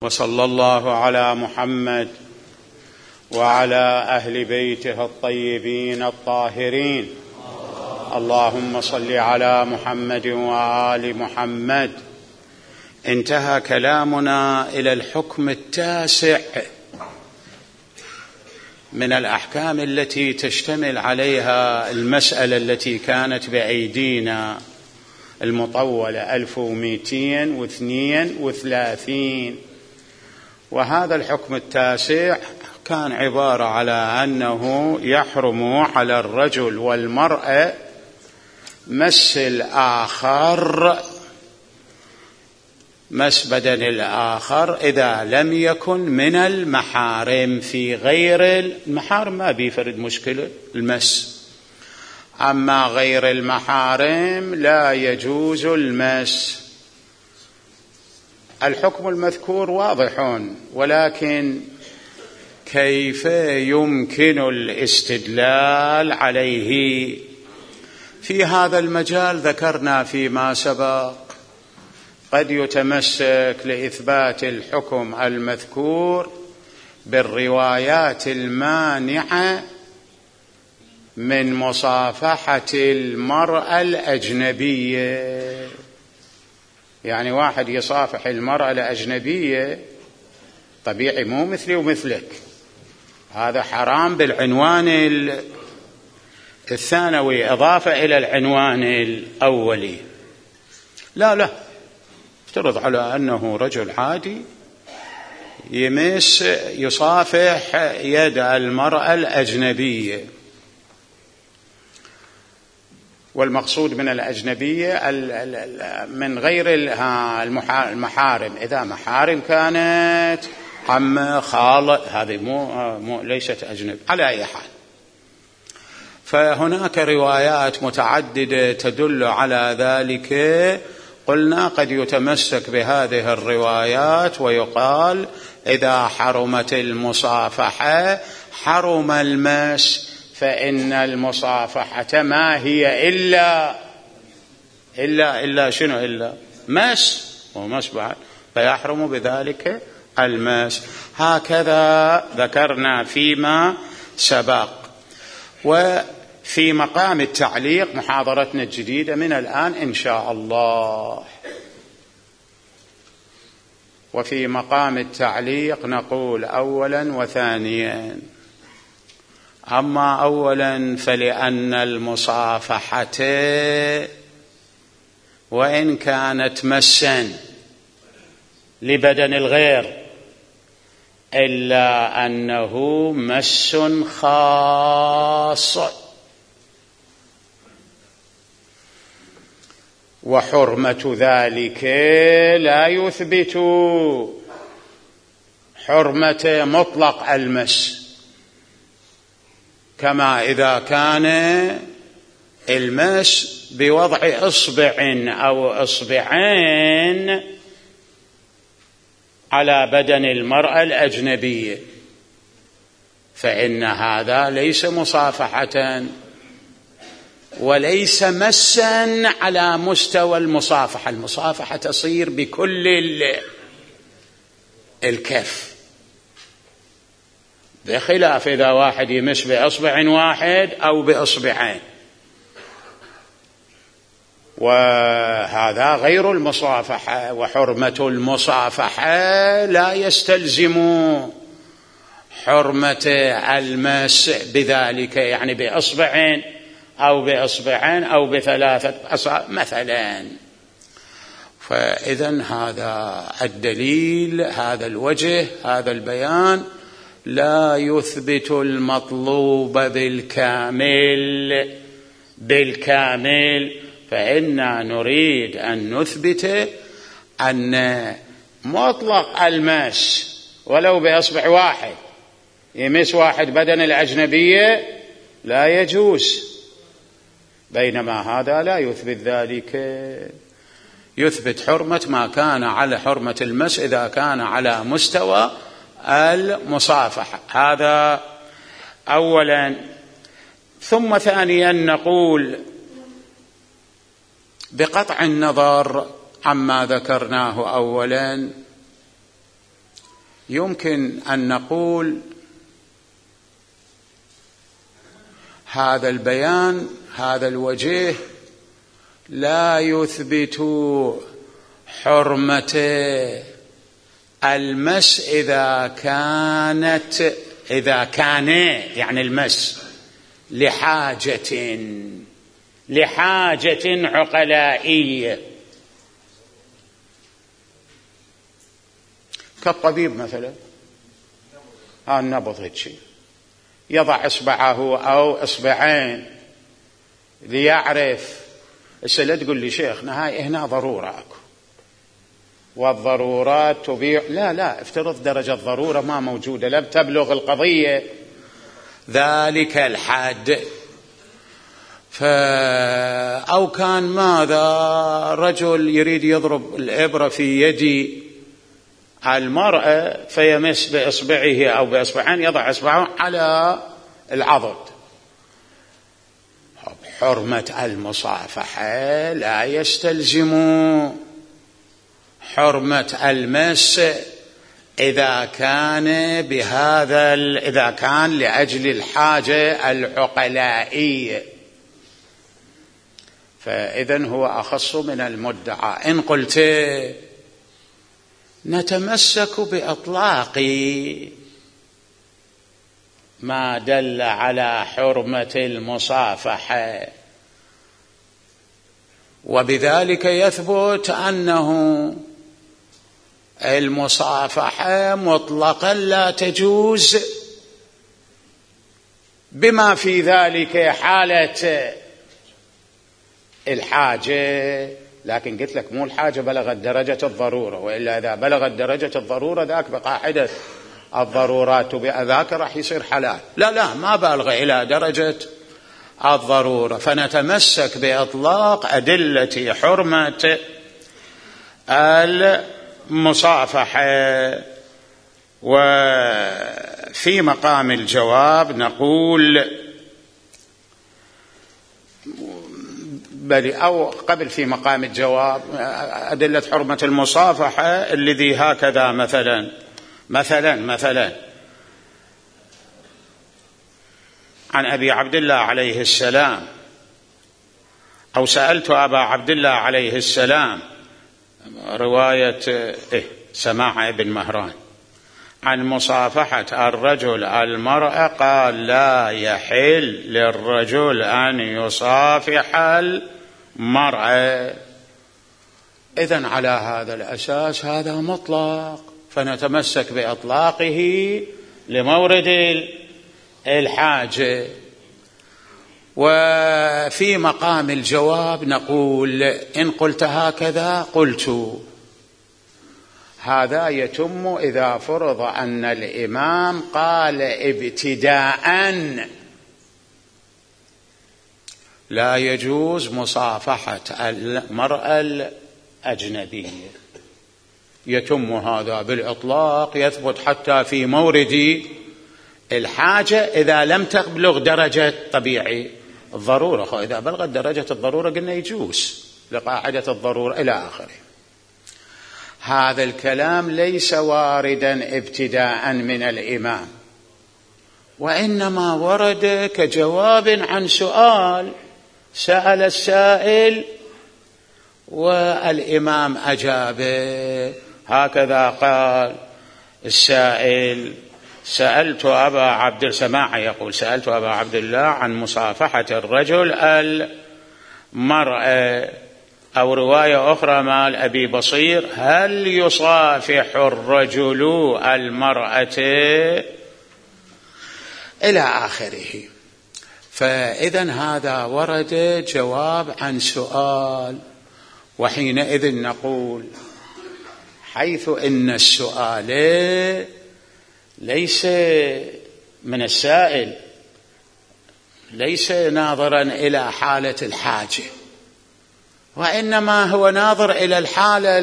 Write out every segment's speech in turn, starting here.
وصلى الله على محمد وعلى أهل بيته الطيبين الطاهرين. اللهم صل على محمد وآل محمد. انتهى كلامنا إلى الحكم التاسع من الأحكام التي تشتمل عليها المسألة التي كانت بأيدينا المطولة 1232. وهذا الحكم التاسع كان عبارة على أنه يحرم على الرجل والمرأة مس الآخر، مس بدن الآخر، إذا لم يكن من المحارم. في غير المحارم ما بيفرد مشكلة المس، أما غير المحارم لا يجوز المس. الحكم المذكور واضح، ولكن كيف يمكن الاستدلال عليه؟ في هذا المجال ذكرنا فيما سبق قد يتمسك لإثبات الحكم المذكور بالروايات المانعة من مصافحة المرأة الأجنبية. يعني واحد يصافح المرأة الأجنبية طبيعي، مو مثلي ومثلك، هذا حرام بالعنوان الثانوي إضافة إلى العنوان الأولي. لا، افترض على أنه رجل عادي يصافح يد المرأة الأجنبية، والمقصود من الأجنبية من غير المحارم. إذا محارم كانت عمة خالة، هذه ليست أجنب على أي حال. فهناك روايات متعددة تدل على ذلك. قلنا قد يتمسك بهذه الروايات ويقال إذا حرمت المصافحة حرم المس، فإن المصافحة ما هي إلا شنو؟ إلا مس ومس بعد، فيحرم بذلك المس. هكذا ذكرنا فيما سبق. وفي مقام التعليق محاضرتنا الجديدة من الآن إن شاء الله. وفي مقام التعليق نقول أولا وثانيا. أما أولا فلأن المصافحة وإن كانت مسا لبدن الغير إلا أنه مس خاص، وحرمة ذلك لا يثبت حرمة مطلق المس، كما إذا كان المس بوضع إصبع أو إصبعين على بدن المرأة الأجنبية، فإن هذا ليس مصافحة وليس مسا على مستوى المصافحة. المصافحة تصير بكل الكف، بخلاف إذا واحد يمس بإصبع واحد أو بإصبعين، وهذا غير المصافحة. وحرمة المصافحة لا يستلزم حرمة المس بذلك، يعني بإصبعين أو بإصبعين أو بثلاثة أصابع مثلا. فإذن هذا الدليل، هذا الوجه، هذا البيان لا يثبت المطلوب بالكامل. فإننا نريد أن نثبت أن مطلق المس ولو بأصبع واحد، يمس واحد بدن الأجنبية لا يجوز، بينما هذا لا يثبت ذلك. يثبت حرمة ما كان على حرمة المس إذا كان على مستوى المصافحة. هذا أولا. ثم ثانيا نقول بقطع النظر عما ذكرناه أولا، يمكن أن نقول هذا البيان، هذا الوجه لا يثبت حرمة المس إذا كان يعني المس لحاجة عقلائية، كالطبيب مثلا النبض هيك يضع إصبعه أو إصبعين ليعرف. لا تقول لي شيخنا هاي هنا ضرورة أكو والضرورات تبيع، لا افترض درجة ضرورة ما موجودة، لم تبلغ القضية ذلك الحد. أو كان ماذا رجل يريد يضرب الإبرة في يد المرأة فيمس بإصبعه أو بإصبعين، يضع إصبعه على العضد. حرمة المصافحة لا يستلزم حرمة المس إذا كان لأجل الحاجة العقلائية، فإذن هو أخص من المدعى. إن قلت نتمسك بإطلاق ما دل على حرمة المصافحة، وبذلك يثبت أنه المصافحة مطلقا لا تجوز بما في ذلك حالة الحاجة. لكن قلت لك مو الحاجة بلغت درجة الضرورة، وإلا إذا بلغت درجة الضرورة ذاك بقاعدة الضرورات ذاك راح يصير حلال. لا ما بالغ إلى درجة الضرورة، فنتمسك بإطلاق أدلة حرمة المصافحة. وفي مقام الجواب نقول أو قبل في مقام الجواب أدلة حرمة المصافحة الذي هكذا مثلا عن أبي عبد الله عليه السلام، أو سألت أبا عبد الله عليه السلام، رواية سماع ابن مهران، عن مصافحة الرجل المرأة، قال لا يحل للرجل أن يصافح المرأة. إذن على هذا الأساس هذا مطلق، فنتمسك بإطلاقه لمورد الحاجة. وفي مقام الجواب نقول إن قلت هكذا قلت هذا يتم إذا فرض أن الإمام قال ابتداء لا يجوز مصافحة المرأة الأجنبية، يتم هذا بالإطلاق، يثبت حتى في مورد الحاجة إذا لم تبلغ درجة طبيعي الضرورة. إذا بلغت درجة الضرورة قلنا يجوز لقاعدة الضرورة إلى آخره. هذا الكلام ليس واردا ابتداء من الإمام، وإنما ورد كجواب عن سؤال سأل السائل والإمام أجاب. هكذا قال السائل: سألت أبا عبد السماع يقول سألت أبا عبد الله عن مصافحة الرجل المرأة، أو رواية أخرى مال أبي بصير: هل يصافح الرجل المرأة، إلى آخره. فإذن هذا ورد جواب عن سؤال، وحينئذ نقول حيث إن السؤال ليس من السائل، ليس ناظرا إلى حالة الحاجة، وإنما هو ناظر إلى الحالة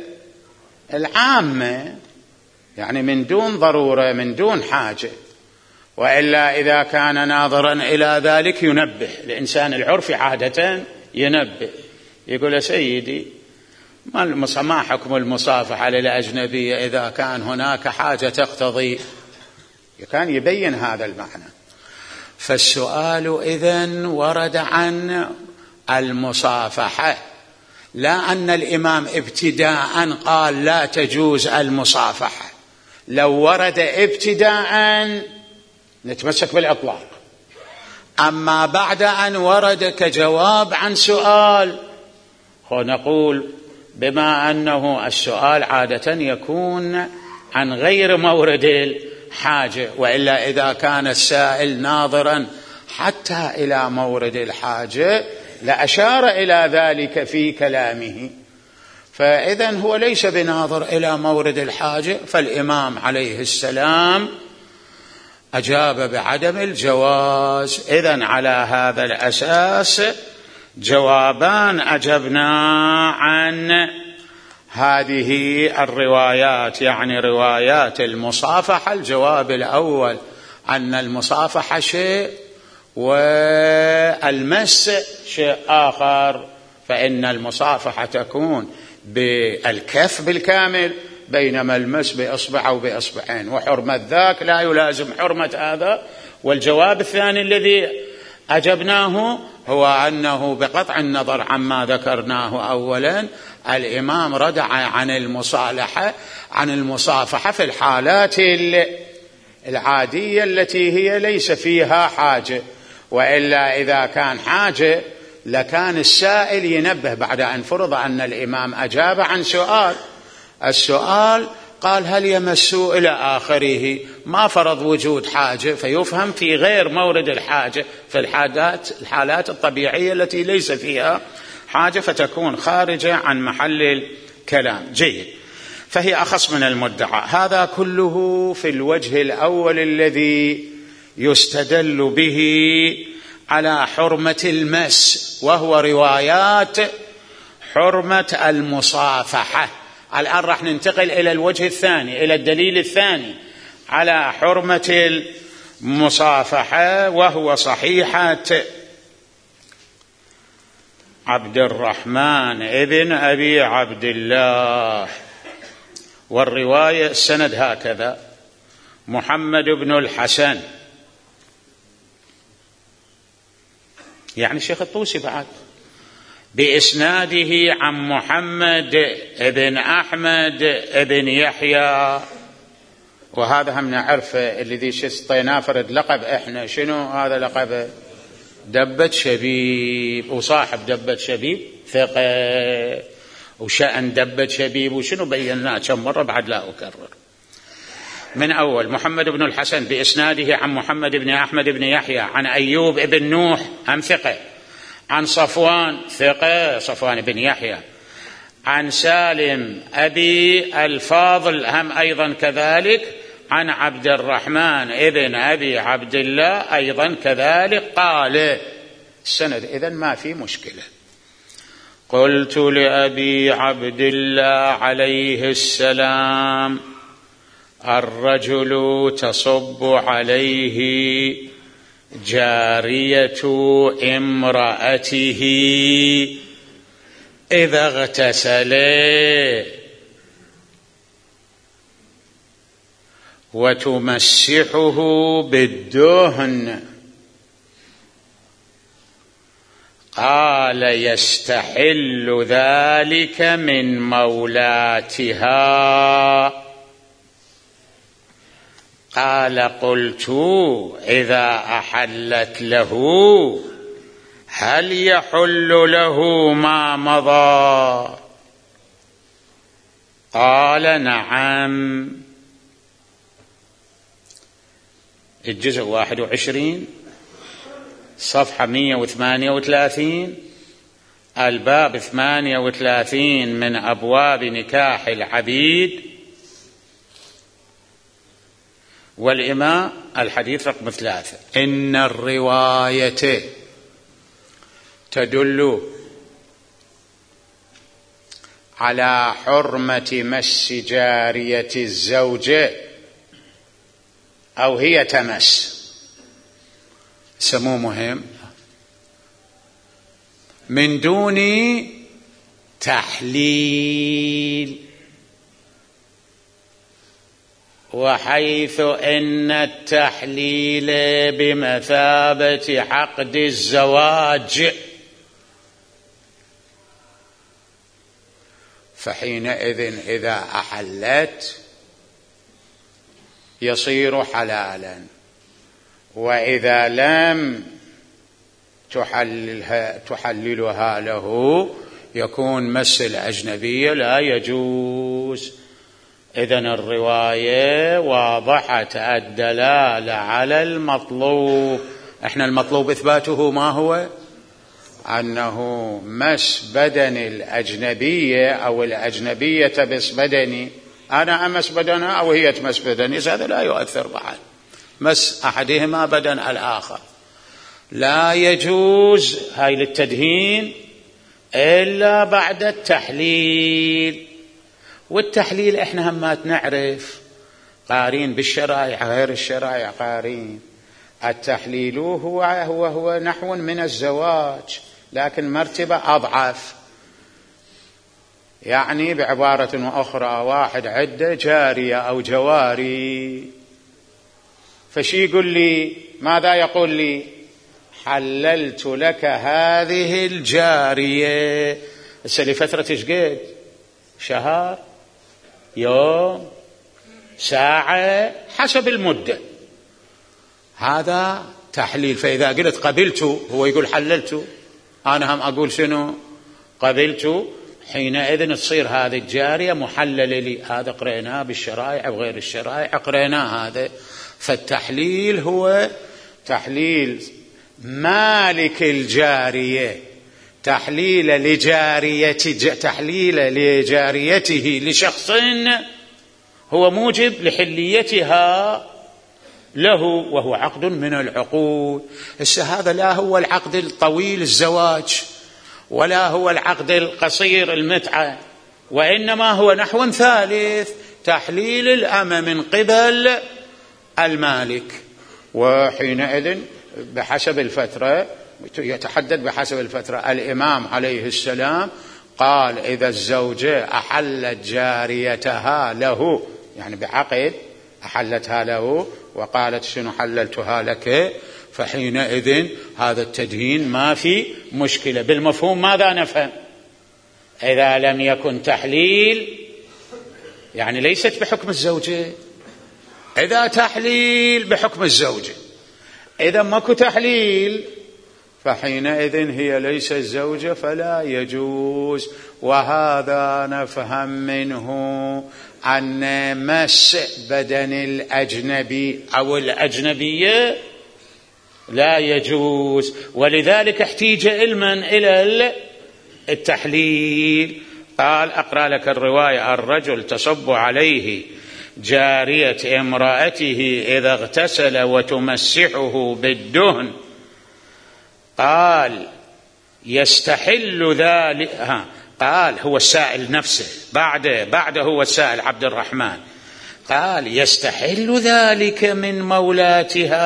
العامة، يعني من دون ضرورة من دون حاجة. وإلا إذا كان ناظرا إلى ذلك ينبه، الإنسان العرفي عادة ينبه، يقول: سيدي ما حكم المصافحة للأجنبية إذا كان هناك حاجة تقتضي، كان يبين هذا المعنى. فالسؤال إذن ورد عن المصافحة، لا أن الإمام ابتداء قال لا تجوز المصافحة. لو ورد ابتداء نتمسك بالإطلاق، أما بعد أن ورد كجواب عن سؤال نقول بما أنه السؤال عادة يكون عن غير مورد الحاجة، وإلا إذا كان السائل ناظرا حتى إلى مورد الحاجة لأشار إلى ذلك في كلامه، فإذن هو ليس بناظر إلى مورد الحاجة. فالإمام عليه السلام أجاب بعدم الجواز. إذن على هذا الأساس جوابان أجبنا عن هذه الروايات، يعني روايات المصافحة. الجواب الأول أن المصافحة شيء والمس شيء آخر، فإن المصافحة تكون بالكف بالكامل، بينما المس بإصبع أو بإصبعين، وحرمة ذاك لا يلازم حرمة هذا. والجواب الثاني الذي أجبناه هو أنه بقطع النظر عما ذكرناه أولا الإمام ردع عن المصافحة في الحالات العادية التي هي ليس فيها حاجة، وإلا إذا كان حاجة لكان السائل ينبه بعد أن فرض أن الإمام أجاب عن السؤال قال هل يمسوا إلى آخره، ما فرض وجود حاجة، فيفهم في غير مورد الحاجة في الحالات الطبيعية التي ليس فيها حاجة، فتكون خارجة عن محل الكلام. جيد، فهي أخص من المدعى. هذا كله في الوجه الأول الذي يستدل به على حرمة المس، وهو روايات حرمة المصافحة. الآن راح ننتقل إلى الوجه الثاني، إلى الدليل الثاني على حرمة المصافحة، وهو صحيحة عبد الرحمن ابن أبي عبد الله. والرواية السند هكذا: محمد بن الحسن، يعني الشيخ الطوسي بعد، بإسناده عن محمد بن أحمد بن يحيى. وهذا هم نعرف الذي شسطينا فرد لقب إحنا، شنو هذا لقب؟ دبة شبيب، وصاحب دبة شبيب ثقة، وشأن دبة شبيب وشنو بيناه كم مرة بعد لا أكرر. من أول: محمد بن الحسن بإسناده عن محمد بن أحمد بن يحيى عن أيوب بن نوح هم ثقة، عن صفوان ثقة صفوان بن يحيى، عن سالم أبي الفاضل هم أيضا كذلك، عن عبد الرحمن ابن أبي عبد الله أيضا كذلك. قال السند إذن ما في مشكلة. قلت لأبي عبد الله عليه السلام: الرجل تصب عليه جارية امرأته إذا اغتسل وتمسحه بالدهن. قال: يستحل ذلك من مولاتها. قال: قلت: إذا أحلت له هل يحل له ما مضى؟ قال: نعم. الجزء 21 صفحة 138، الباب 38 من أبواب نكاح العبيد، والإماء الحديث رقم 3. إن الرواية تدل على حرمة مس جارية الزوجة أو هي تمس، سمو مهم، من دون التحليل، وحيث إن التحليل بمثابة عقد الزواج، فحينئذ إذا أحلت يصير حلالا، وإذا لم تحللها له يكون مس الأجنبية لا يجوز. إذن الرواية واضحة الدلالة على المطلوب. احنا المطلوب إثباته ما هو؟ أنه مس بدن الأجنبية أو الأجنبية تمس بدني، أنا أمس بدنها أو هي تمس بدني، هذا لا يؤثر بعد. مس أحدهما بدن الآخر لا يجوز، هاي للتدهين، إلا بعد التحليل. والتحليل احنا همات نعرف قارين بالشرائع غير الشرائع قارين. التحليل هو نحو من الزواج لكن مرتبة أضعف. يعني بعبارة أخرى واحد عنده جارية أو جواري، فشي يقول لي ماذا يقول لي؟ حللت لك هذه الجارية. هسه لفترة ايش قد؟ شهر، يوم، ساعة، حسب المدة. هذا تحليل. فإذا قلت قبلت هو يقول حللت، أنا هم أقول شنو؟ قبلت. حينئذ تصير هذه الجارية محللة لي. هذا قرأناه بالشرائع وغير الشرائع قرأناه هذا. فالتحليل هو تحليل مالك الجارية، تحليل لجاريته لشخص هو موجب لحليتها له، وهو عقد من العقود. هذا لا هو العقد الطويل الزواج، ولا هو العقد القصير المتعة، وإنما هو نحو ثالث، تحليل الأمة من قبل المالك. وحينئذ بحسب الفترة يتحدد، بحسب الفترة. الإمام عليه السلام قال إذا الزوجة أحلت جاريتها له، يعني بعقد أحلتها له وقالت شنو حللتها لك، فحينئذ هذا التدهين ما في مشكلة. بالمفهوم ماذا نفهم؟ إذا لم يكن تحليل يعني ليست بحكم الزوجة، إذا تحليل بحكم الزوجة. إذا ماكو تحليل فحينئذ هي ليست زوجة فلا يجوز. وهذا نفهم منه أن مس بدن الأجنبي أو الأجنبية لا يجوز، ولذلك احتيج علما إلى التحليل. قال أقرأ لك الرواية: الرجل تصب عليه جارية امرأته إذا اغتسل وتمسحه بالدهن، قال يستحل ذلك. قال هو السائل نفسه، بعده هو السائل عبد الرحمن، قال يستحل ذلك من مولاتها.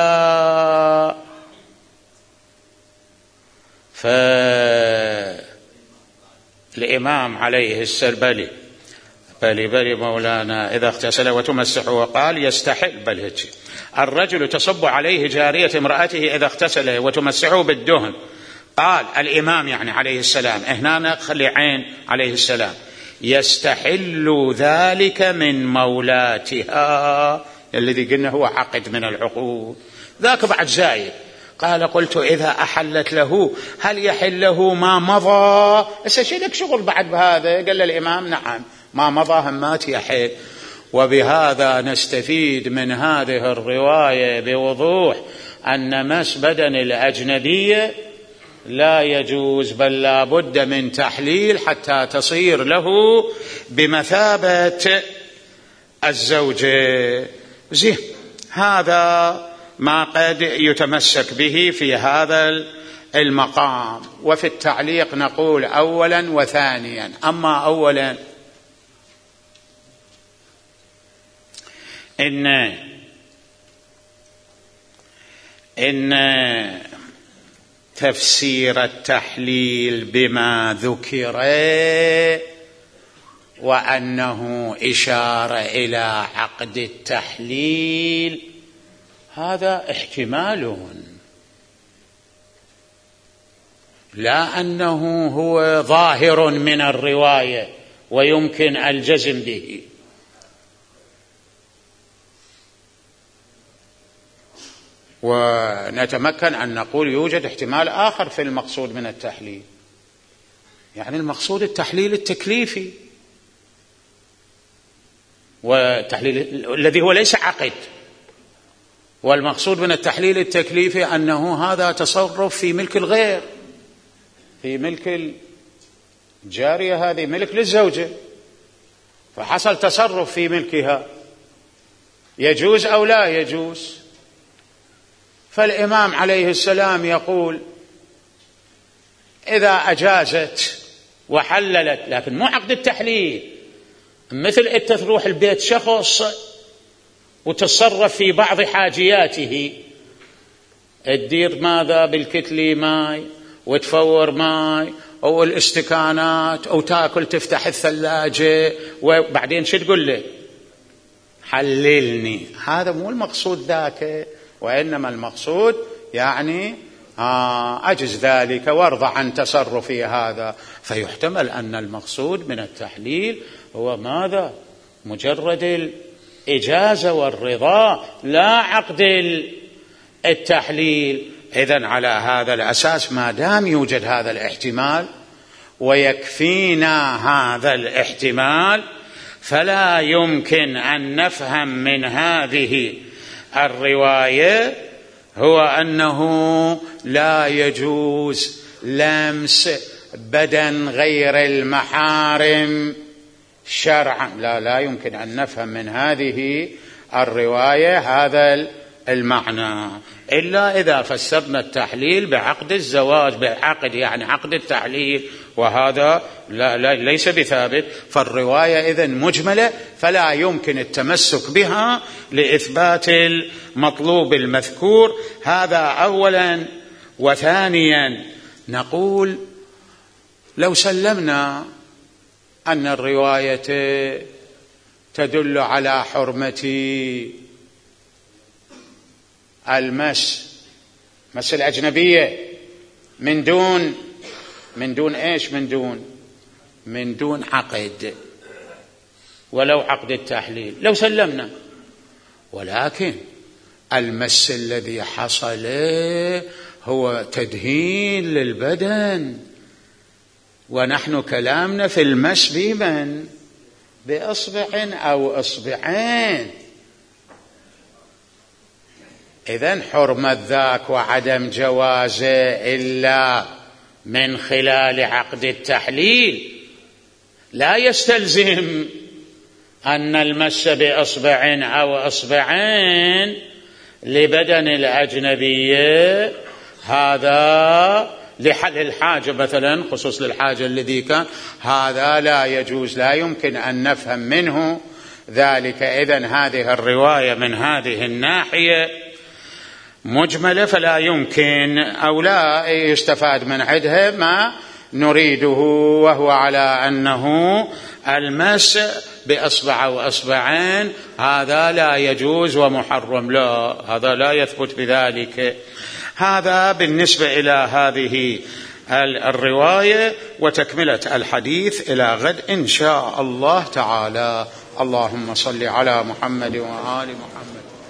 فالإمام عليه السلام بلي مولانا إذا اغتسل وتمسحه، وقال يستحل هيك. الرجل تصب عليه جارية امرأته إذا اغتسل وتمسحه بالدهن، قال الإمام يعني عليه السلام، هنا نخلي عين عليه السلام، يستحل ذلك من مولاتها، الذي قلنا هو عقد من العقود. ذاك بعد زايد. قال قلت إذا أحلت له هل يحل له ما مضى؟ لك شغل بعد بهذا؟ قال الإمام نعم، ما مضى همات يحل. وبهذا نستفيد من هذه الرواية بوضوح أن مس بدن الأجنبية لا يجوز، بل لا بد من تحليل حتى تصير له بمثابة الزوجة. زين، هذا ما قد يتمسك به في هذا المقام. وفي التعليق نقول أولا وثانيا. أما أولا، إن تفسير التحليل بما ذكر وأنه إشارة إلى عقد التحليل، هذا احتمال، لا أنه هو ظاهر من الرواية ويمكن الجزم به. ونتمكن أن نقول يوجد احتمال آخر في المقصود من التحليل، يعني المقصود التحليل التكليفي، والتحليل الذي هو ليس عقد، والمقصود من التحليل التكليفي أنه هذا تصرف في ملك الغير، في ملك الجارية، هذه ملك للزوجة، فحصل تصرف في ملكها، يجوز أو لا يجوز؟ فالإمام عليه السلام يقول إذا أجازت وحللت، لكن مو عقد التحليل، مثل أنت تروح البيت شخص وتصرف في بعض حاجياته، تدير ماذا بالكتلي ماي وتفور ماي أو الاستكانات أو تاكل، تفتح الثلاجة، وبعدين شو تقول له؟ حللني. هذا مو المقصود ذاك، وإنما المقصود يعني أجز ذلك وارضى عن تصرفي هذا. فيحتمل أن المقصود من التحليل هو ماذا؟ مجرد الإجازة والرضا، لا عقد التحليل. إذن على هذا الأساس ما دام يوجد هذا الاحتمال ويكفينا هذا الاحتمال، فلا يمكن أن نفهم من هذه الرواية هو أنه لا يجوز لمس بدن غير المحارم شرعا. لا يمكن أن نفهم من هذه الرواية هذا المعنى، إلا إذا فسرنا التحليل بعقد الزواج، بعقد يعني عقد التحليل، وهذا لا ليس بثابت. فالرواية إذن مجملة، فلا يمكن التمسك بها لإثبات المطلوب المذكور. هذا أولا. وثانيا نقول لو سلمنا أن الرواية تدل على حرمة مس الأجنبية من دون إيش؟ من دون عقد، ولو عقد التحليل لو سلمنا، ولكن المس الذي حصل هو تدهين للبدن، ونحن كلامنا في المس بمن؟ بإصبع أو إصبعين. إذن حرمة ذاك وعدم جوازه إلا من خلال عقد التحليل، لا يستلزم أن المس بإصبع أو إصبعين لبدن الأجنبية، هذا لحل الحاجة مثلا، خصوص للحاجة الذي كان، هذا لا يجوز، لا يمكن أن نفهم منه ذلك. إذن هذه الرواية من هذه الناحية مجملة، فلا يمكن أو لا يستفاد من عندها ما نريده، وهو على أنه المس بأصبع أو أصبعين هذا لا يجوز ومحرم، لا، هذا لا يثبت بذلك. هذا بالنسبة إلى هذه الرواية، وتكملة الحديث إلى غد إن شاء الله تعالى. اللهم صل على محمد وآل محمد.